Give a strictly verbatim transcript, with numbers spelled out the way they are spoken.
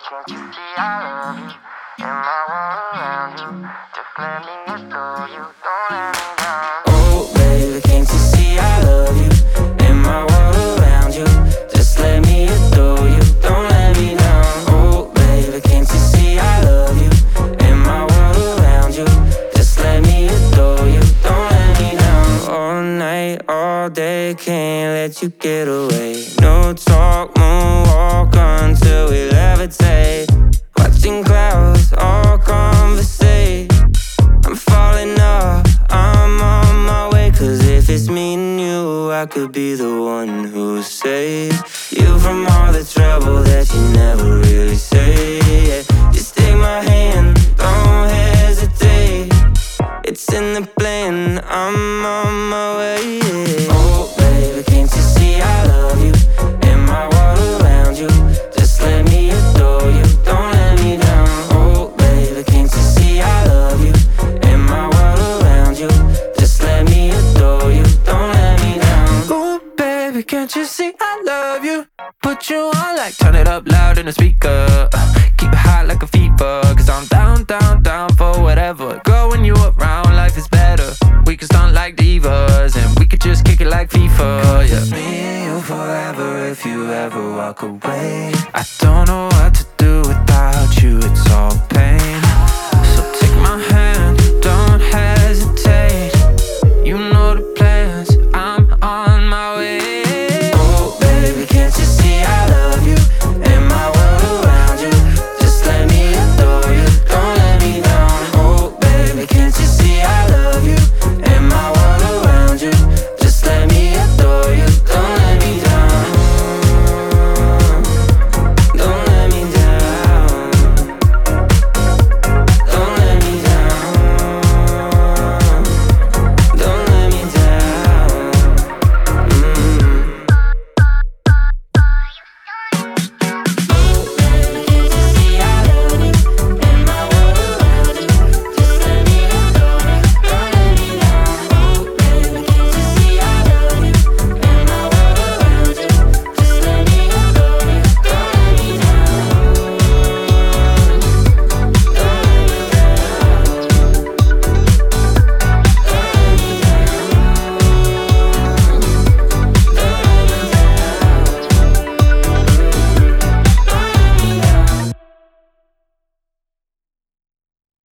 Can't you see I love you? And my world around you. Just let me adore you. Don't let me down. Oh baby, can't you see I love you? And my world around you. Just let me adore you. Don't let me down. Oh baby, can't you see I love you? And my world around you. Just let me adore you. Don't let me down. All night, all day, can't let you get away. No talk, moonwalk until we levitate. Watching clouds, all conversate. I'm falling off, I'm on my way. Cause if it's me and you, I could be the one who saves you from all the trouble that you never really say. Yeah. Just take my hand, don't hesitate. It's in the plan, I'm on my way. Yeah. Oh baby, can't you see I love you? And my world around you. Just let me adore you, don't let me down. Oh baby, can't you see I love you? And my world around you. Just let me adore you, don't let me down. Ooh, baby, can't you see I love you? Put you on like turn it up loud in the speaker. uh, Keep it hot like a fever. Cause I'm down, down, down for whatever. Girl, when you around, life is better. We can stunt like divas, and we could just kick it like FIFA, yeah. It's me and you forever if you ever walk away. I don't